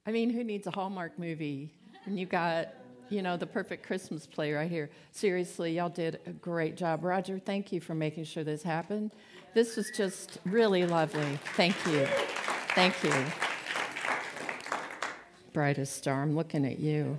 I mean, who needs a Hallmark movie? And you got, the perfect Christmas play right here. Seriously, y'all did a great job. Roger, thank you for making sure this happened. This was just really lovely. Thank you. Thank you. Brightest star, I'm looking at you.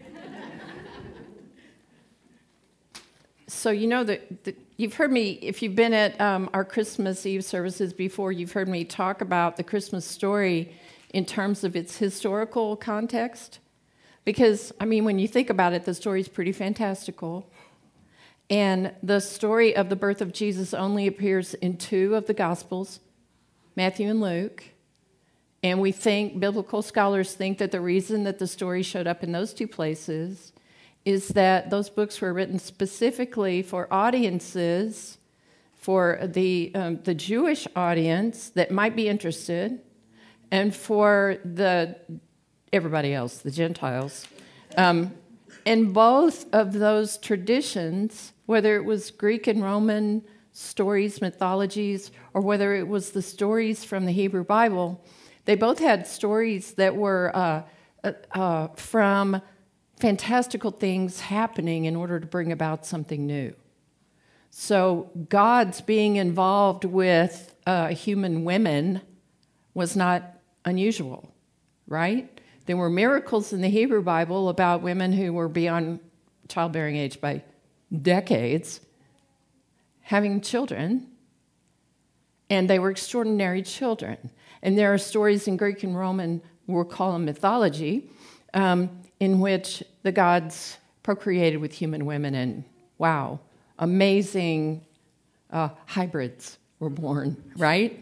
So you've heard me, if you've been at our Christmas Eve services before, you've heard me talk about the Christmas story in terms of its historical context. Because, when you think about it, the story is pretty fantastical. And the story of the birth of Jesus only appears in 2 of the Gospels, Matthew and Luke. And biblical scholars think that the reason that the story showed up in those 2 places is that those books were written specifically for audiences, for the Jewish audience that might be interested, and for everybody else, the Gentiles. And both of those traditions, whether it was Greek and Roman stories, mythologies, or whether it was the stories from the Hebrew Bible, they both had stories that were from fantastical things happening in order to bring about something new. So God's being involved with human women was not unusual, right? There were miracles in the Hebrew Bible about women who were beyond childbearing age by decades having children, and they were extraordinary children. And there are stories in Greek and Roman, we'll call them mythology, in which the gods procreated with human women, and wow, amazing hybrids were born, right?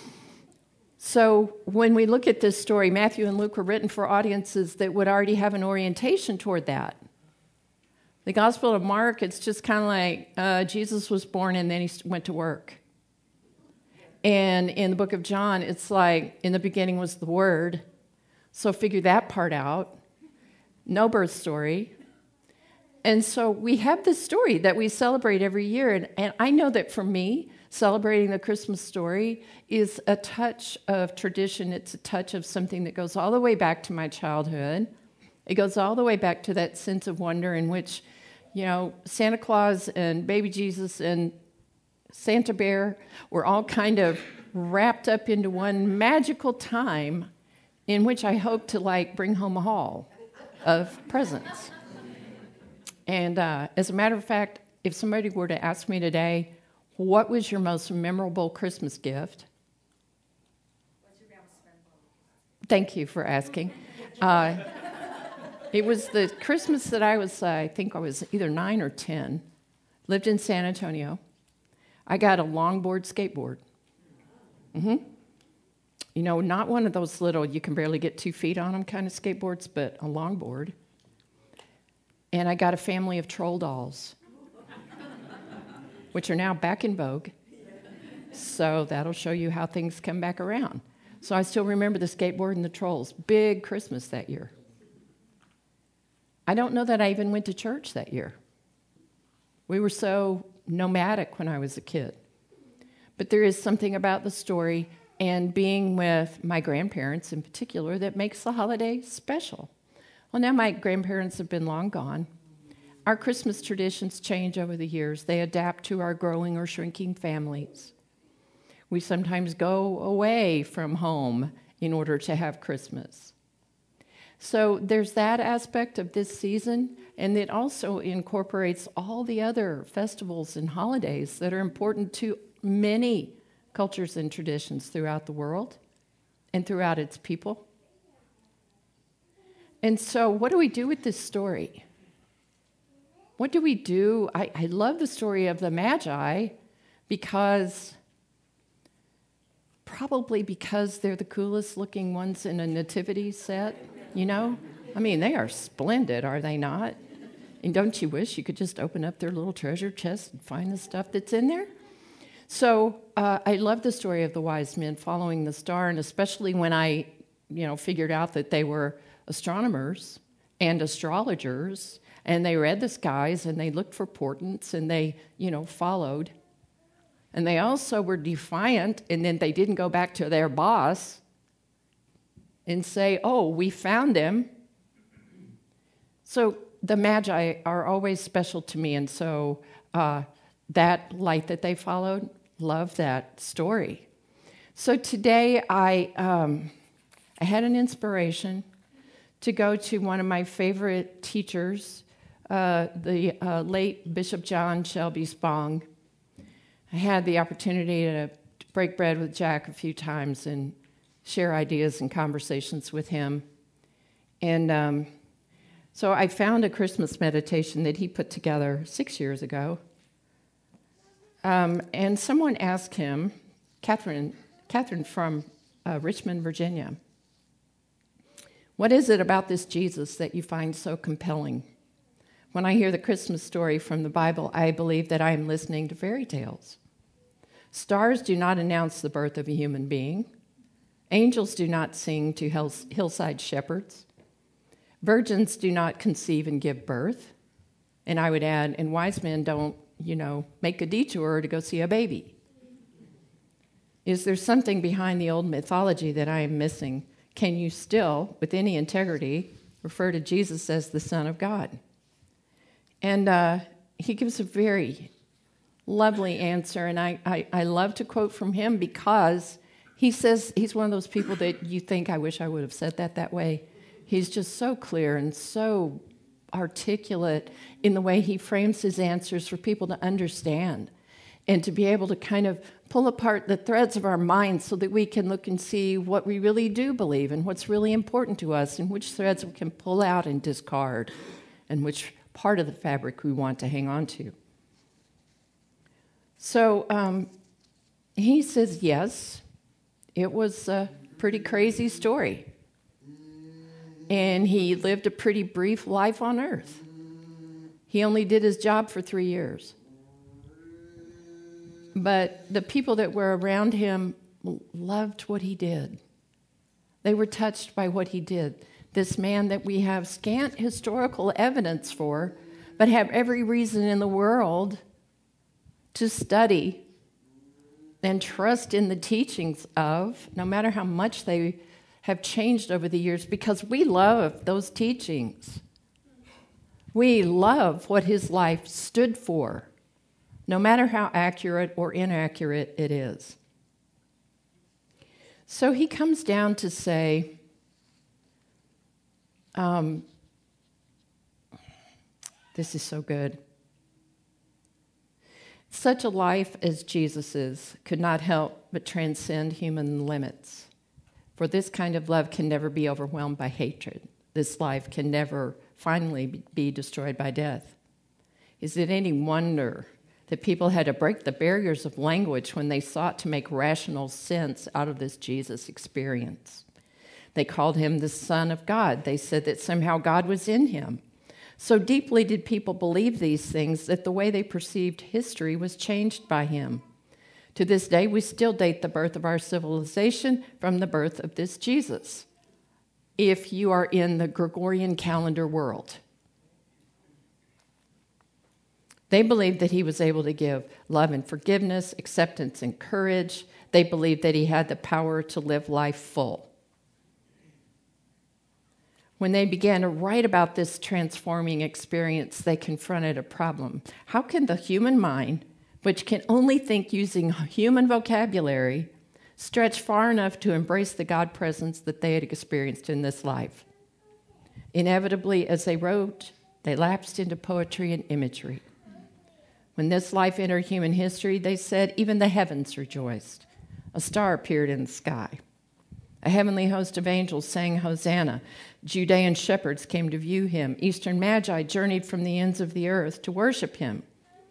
So when we look at this story, Matthew and Luke were written for audiences that would already have an orientation toward that. The Gospel of Mark, it's just kind of like Jesus was born and then he went to work. And in the book of John, it's like, in the beginning was the Word. So figure that part out. No birth story. And so we have this story that we celebrate every year. And I know that for me, celebrating the Christmas story is a touch of tradition. It's a touch of something that goes all the way back to my childhood. It goes all the way back to that sense of wonder in which, Santa Claus and baby Jesus and Santa Bear were all kind of wrapped up into one magical time in which I hope to bring home a haul of presents. And as a matter of fact, if somebody were to ask me today, what was your most memorable Christmas gift? What's your grandma's spend? Thank you for asking. It was the Christmas that I think I was either 9 or 10, lived in San Antonio. I got a longboard skateboard. Not one of those little, you can barely get 2 feet on them kind of skateboards, but a longboard. And I got a family of troll dolls, which are now back in vogue. So that'll show you how things come back around. So I still remember the skateboard and the trolls. Big Christmas that year. I don't know that I even went to church that year. We were so nomadic when I was a kid. But there is something about the story and being with my grandparents in particular that makes the holiday special. Well, now my grandparents have been long gone. Our Christmas traditions change over the years. They adapt to our growing or shrinking families. We sometimes go away from home in order to have Christmas. So there's that aspect of this season, and it also incorporates all the other festivals and holidays that are important to many cultures and traditions throughout the world and throughout its people. And so what do we do with this story? What do we do? I love the story of the Magi probably because they're the coolest looking ones in a nativity set, they are splendid, are they not? And don't you wish you could just open up their little treasure chest and find the stuff that's in there? So I love the story of the wise men following the star, and especially when I, figured out that they were astronomers and astrologers, and they read the skies, and they looked for portents, and they, followed. And they also were defiant, and then they didn't go back to their boss and say, oh, we found him. So the Magi are always special to me, and so that light that they followed, love that story. So today I had an inspiration to go to one of my favorite teachers, the late Bishop John Shelby Spong. I had the opportunity to break bread with Jack a few times and share ideas and conversations with him. And so I found a Christmas meditation that he put together 6 years ago. And someone asked him, Catherine from Richmond, Virginia, what is it about this Jesus that you find so compelling? When I hear the Christmas story from the Bible, I believe that I am listening to fairy tales. Stars do not announce the birth of a human being. Angels do not sing to hillside shepherds. Virgins do not conceive and give birth. And I would add, and wise men don't, make a detour to go see a baby. Is there something behind the old mythology that I am missing? Can you still, with any integrity, refer to Jesus as the Son of God? And he gives a very lovely answer, and I love to quote from him because he says he's one of those people that you think, I wish I would have said that way. He's just so clear and so articulate in the way he frames his answers for people to understand and to be able to kind of pull apart the threads of our minds so that we can look and see what we really do believe and what's really important to us and which threads we can pull out and discard and which part of the fabric we want to hang on to. So he says, yes, it was a pretty crazy story. And he lived a pretty brief life on earth. He only did his job for 3 years. But the people that were around him loved what he did. They were touched by what he did. This man that we have scant historical evidence for, but have every reason in the world to study and trust in the teachings of, no matter how much they have changed over the years, because we love those teachings. We love what his life stood for, no matter how accurate or inaccurate it is. So he comes down to say, this is so good. Such a life as Jesus's could not help but transcend human limits. For this kind of love can never be overwhelmed by hatred. This life can never finally be destroyed by death. Is it any wonder that people had to break the barriers of language when they sought to make rational sense out of this Jesus experience? They called him the Son of God. They said that somehow God was in him. So deeply did people believe these things that the way they perceived history was changed by him. To this day, we still date the birth of our civilization from the birth of this Jesus, if you are in the Gregorian calendar world. They believed that he was able to give love and forgiveness, acceptance and courage. They believed that he had the power to live life full. When they began to write about this transforming experience, they confronted a problem. How can the human mind, which can only think using human vocabulary, stretch far enough to embrace the God presence that they had experienced in this life? Inevitably, as they wrote, they lapsed into poetry and imagery. When this life entered human history, they said, even the heavens rejoiced. A star appeared in the sky. A heavenly host of angels sang Hosanna. Judean shepherds came to view him. Eastern magi journeyed from the ends of the earth to worship him.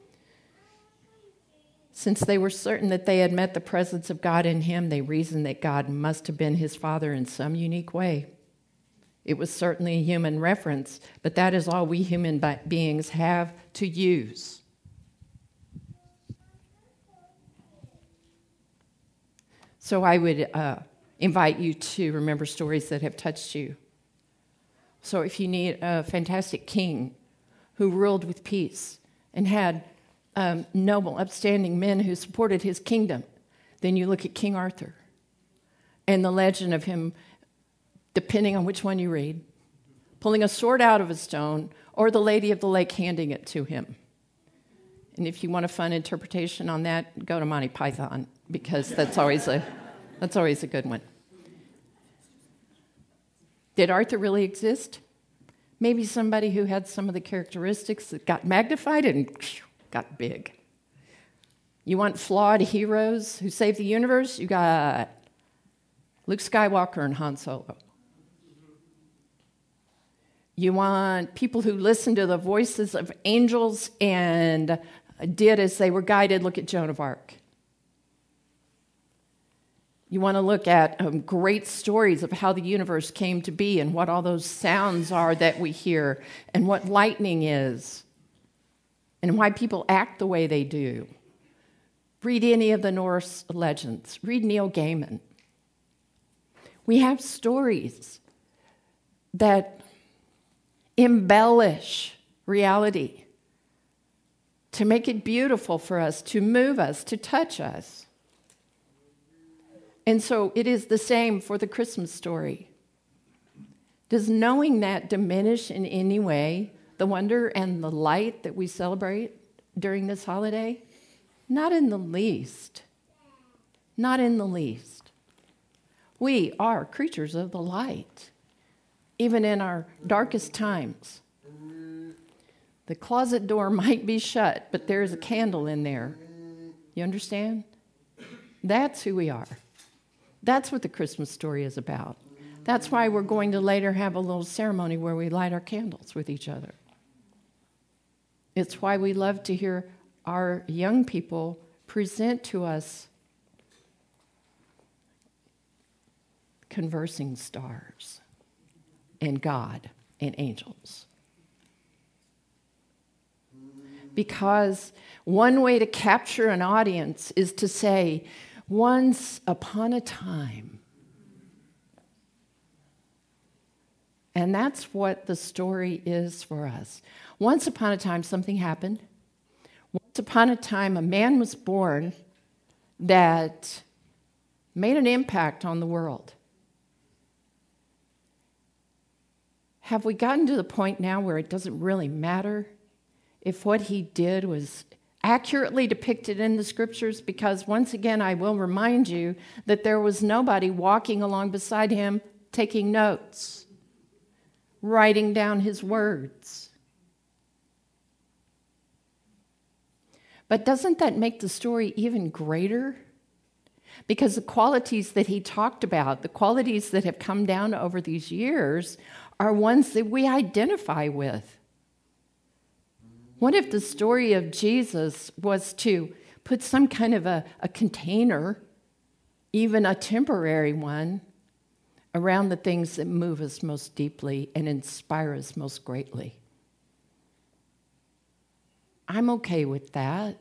Since they were certain that they had met the presence of God in him, they reasoned that God must have been his father in some unique way. It was certainly a human reference, but that is all we human beings have to use. So I would invite you to remember stories that have touched you. So if you need a fantastic king who ruled with peace and had noble, upstanding men who supported his kingdom, then you look at King Arthur and the legend of him depending on which one you read, pulling a sword out of a stone, or the Lady of the Lake handing it to him. And if you want a fun interpretation on that, go to Monty Python, because that's always a good one. Did Arthur really exist? Maybe somebody who had some of the characteristics that got magnified and got big. You want flawed heroes who save the universe? You got Luke Skywalker and Han Solo. You want people who listen to the voices of angels and did as they were guided? Look at Joan of Arc. You want to look at great stories of how the universe came to be and what all those sounds are that we hear and what lightning is and why people act the way they do. Read any of the Norse legends. Read Neil Gaiman. We have stories that embellish reality to make it beautiful for us, to move us, to touch us. And so it is the same for the Christmas story. Does knowing that diminish in any way the wonder and the light that we celebrate during this holiday? Not in the least. Not in the least. We are creatures of the light, even in our darkest times. The closet door might be shut, but there's a candle in there. You understand? That's who we are. That's what the Christmas story is about. That's why we're going to later have a little ceremony where we light our candles with each other. It's why we love to hear our young people present to us conversing stars and God and angels. Because one way to capture an audience is to say, once upon a time. And that's what the story is for us. Once upon a time, something happened. Once upon a time, a man was born that made an impact on the world. Have we gotten to the point now where it doesn't really matter if what he did was accurately depicted in the scriptures? Because once again, I will remind you that there was nobody walking along beside him taking notes, writing down his words. But doesn't that make the story even greater? Because the qualities that he talked about, the qualities that have come down over these years, are ones that we identify with. What if the story of Jesus was to put some kind of a container, even a temporary one, around the things that move us most deeply and inspire us most greatly? I'm okay with that.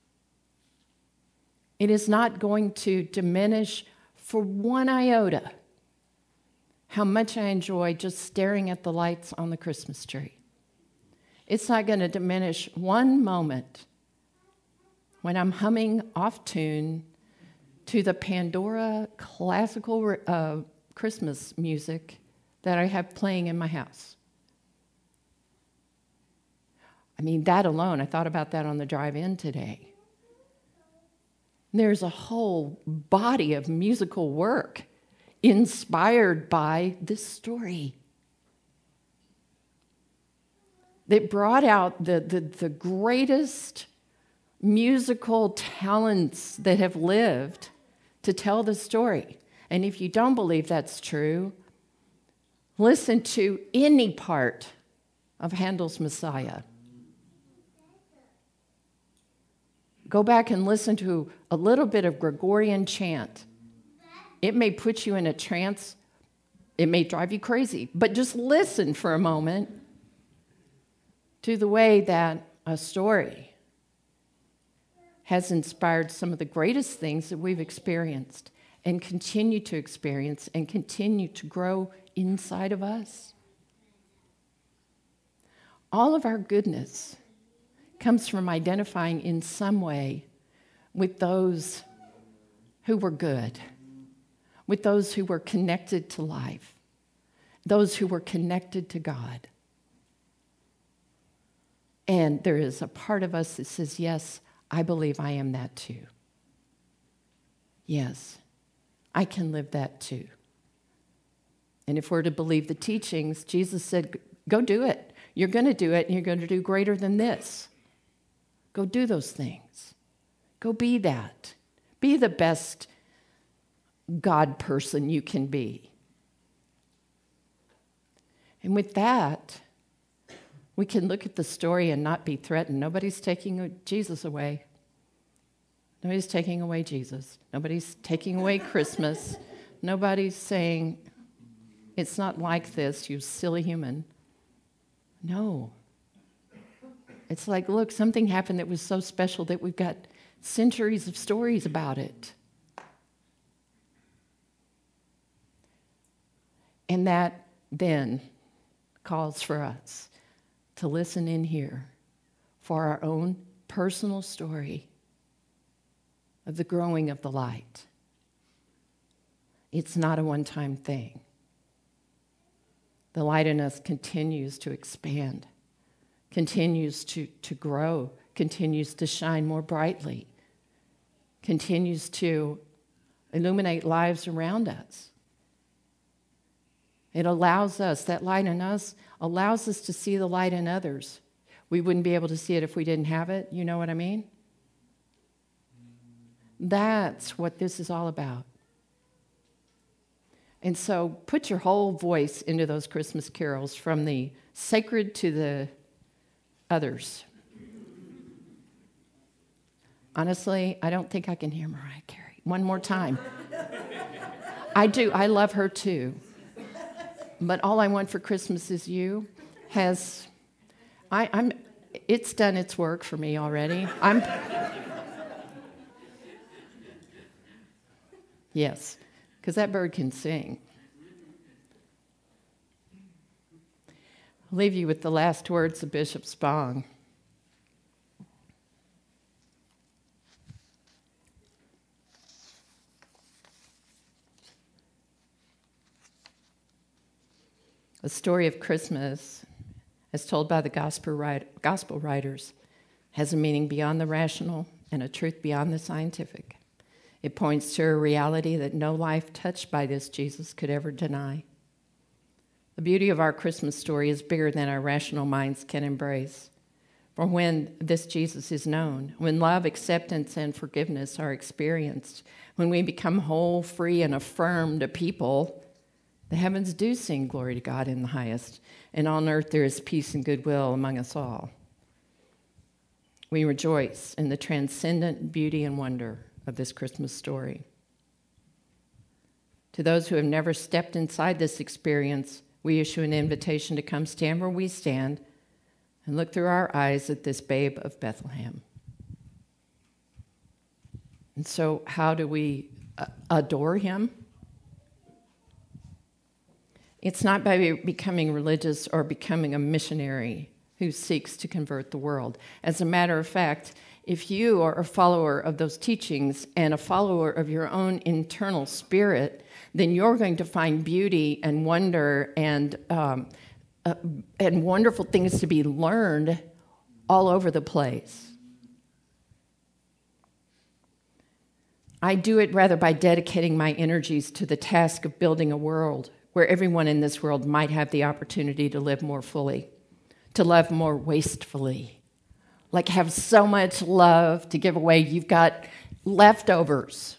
It is not going to diminish for one iota how much I enjoy just staring at the lights on the Christmas tree. It's not going to diminish one moment when I'm humming off tune to the Pandora classical Christmas music that I have playing in my house. I mean, that alone, I thought about that on the drive in today. There's a whole body of musical work inspired by this story that brought out the greatest musical talents that have lived to tell the story. And if you don't believe that's true, listen to any part of Handel's Messiah. Go back and listen to a little bit of Gregorian chant. It may put you in a trance. It may drive you crazy. But just listen for a moment to the way that a story has inspired some of the greatest things that we've experienced and continue to experience and continue to grow inside of us. All of our goodness comes from identifying in some way with those who were good, with those who were connected to life, those who were connected to God. And there is a part of us that says, yes, I believe I am that too. Yes, I can live that too. And if we're to believe the teachings, Jesus said, go do it. You're going to do it, and you're going to do greater than this. Go do those things. Go be that. Be the best God person you can be. And with that, we can look at the story and not be threatened. Nobody's taking Jesus away. Nobody's taking away Jesus. Nobody's taking away Christmas. Nobody's saying, it's not like this, you silly human. No. It's like, look, something happened that was so special that we've got centuries of stories about it. And that then calls for us to listen in here for our own personal story of the growing of the light. It's not a one-time thing. The light in us continues to expand, continues to grow, continues to shine more brightly, continues to illuminate lives around us. It allows us, that light in us, allows us to see the light in others. We wouldn't be able to see it if we didn't have it. You know what I mean? That's what this is all about. And so put your whole voice into those Christmas carols, from the sacred to the others. Honestly, I don't think I can hear Mariah Carey. One more time. I do. I love her too. But All I Want for Christmas Is You it's done its work for me already. Yes, because that bird can sing. I'll leave you with the last words of Bishop Spong. The story of Christmas, as told by the gospel writers, has a meaning beyond the rational and a truth beyond the scientific. It points to a reality that no life touched by this Jesus could ever deny. The beauty of our Christmas story is bigger than our rational minds can embrace. For when this Jesus is known, when love, acceptance, and forgiveness are experienced, when we become whole, free, and affirmed people, the heavens do sing glory to God in the highest, and on earth there is peace and goodwill among us all. We rejoice in the transcendent beauty and wonder of this Christmas story. To those who have never stepped inside this experience, we issue an invitation to come stand where we stand and look through our eyes at this babe of Bethlehem. And so how do we adore him? It's not by becoming religious or becoming a missionary who seeks to convert the world. As a matter of fact, if you are a follower of those teachings and a follower of your own internal spirit, then you're going to find beauty and wonder and wonderful things to be learned all over the place. I do it rather by dedicating my energies to the task of building a world where everyone in this world might have the opportunity to live more fully, to love more wastefully, like have so much love to give away you've got leftovers,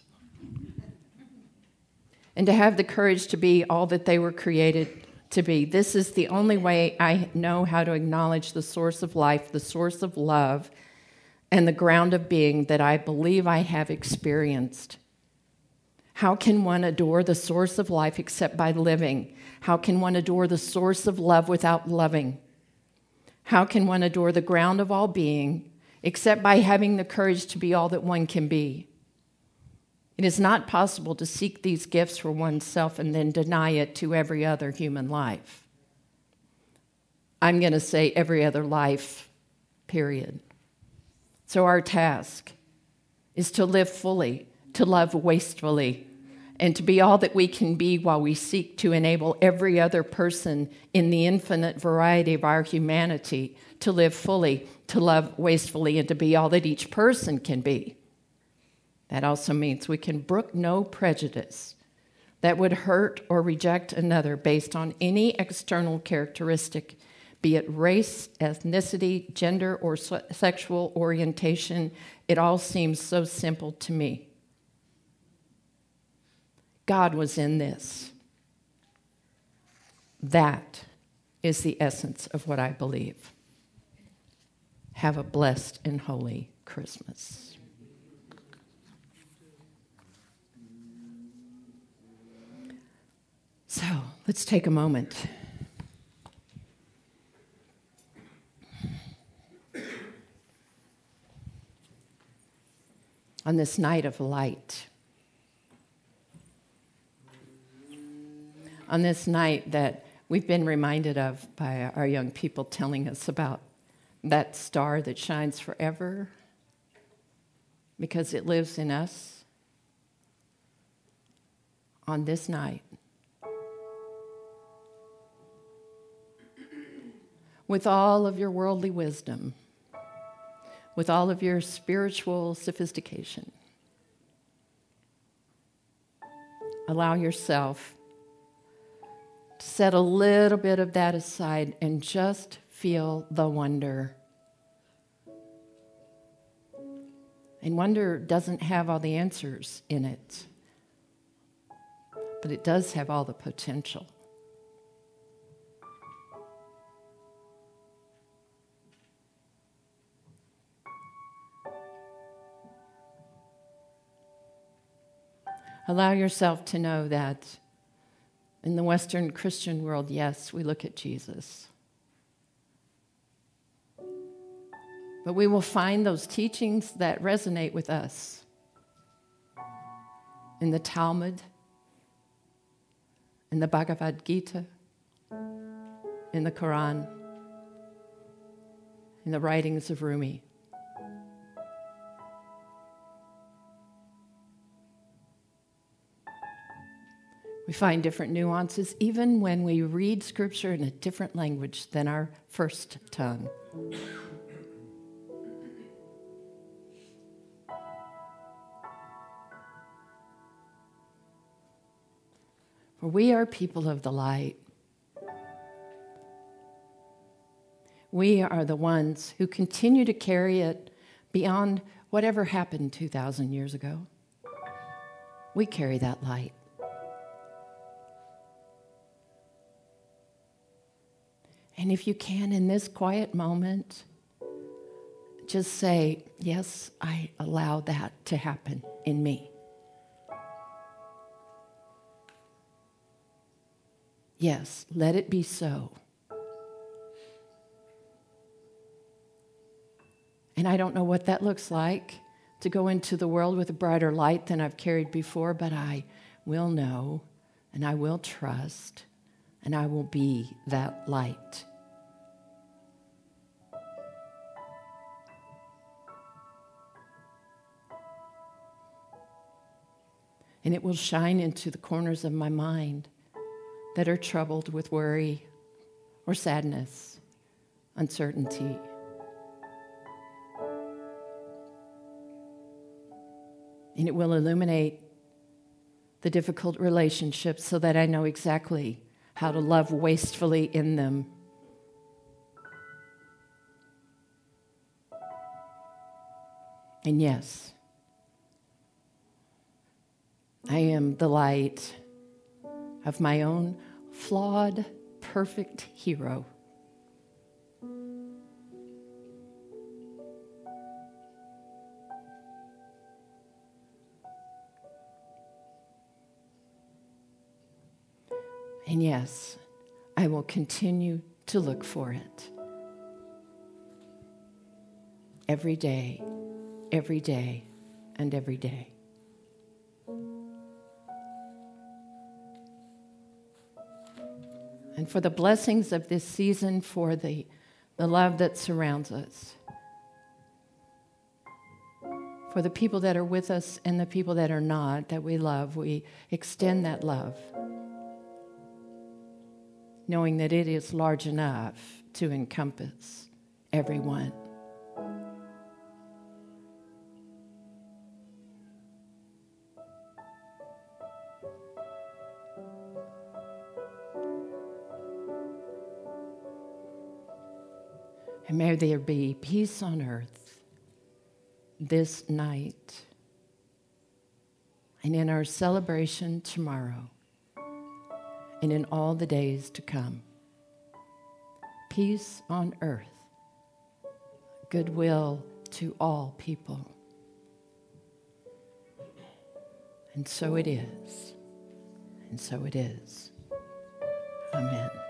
and to have the courage to be all that they were created to be. This is the only way I know how to acknowledge the source of life, the source of love, and the ground of being that I believe I have experienced. How can one adore the source of life except by living? How can one adore the source of love without loving? How can one adore the ground of all being except by having the courage to be all that one can be? It is not possible to seek these gifts for oneself and then deny it to every other human life. I'm going to say every other life, period. So our task is to live fully, to love wastefully, and to be all that we can be while we seek to enable every other person in the infinite variety of our humanity to live fully, to love wastefully, and to be all that each person can be. That also means we can brook no prejudice that would hurt or reject another based on any external characteristic, be it race, ethnicity, gender, or sexual orientation. It all seems so simple to me. God was in this. That is the essence of what I believe. Have a blessed and holy Christmas. So let's take a moment. On this night of light, on this night that we've been reminded of by our young people telling us about that star that shines forever because it lives in us, on this night, with all of your worldly wisdom, with all of your spiritual sophistication, allow yourself to set a little bit of that aside and just feel the wonder. And wonder doesn't have all the answers in it, but it does have all the potential. Allow yourself to know that in the Western Christian world, yes, we look at Jesus. But we will find those teachings that resonate with us in the Talmud, in the Bhagavad Gita, in the Quran, in the writings of Rumi. We find different nuances even when we read Scripture in a different language than our first tongue. For we are people of the light. We are the ones who continue to carry it beyond whatever happened 2,000 years ago. We carry that light. And if you can, in this quiet moment, just say, yes, I allow that to happen in me. Yes, let it be so. And I don't know what that looks like, to go into the world with a brighter light than I've carried before, but I will know, and I will trust, and I will be that light. And it will shine into the corners of my mind that are troubled with worry or sadness, uncertainty. And it will illuminate the difficult relationships so that I know exactly how to love wastefully in them. And yes, I am the light of my own flawed, perfect hero. And yes, I will continue to look for it. Every day, and every day. And for the blessings of this season, for the love that surrounds us, For the people that are with us and the people that are not, that we love, we extend that love, knowing that it is large enough to encompass everyone. And may there be peace on earth this night and in our celebration tomorrow and in all the days to come. Peace on earth, goodwill to all people. And so it is, and so it is. Amen.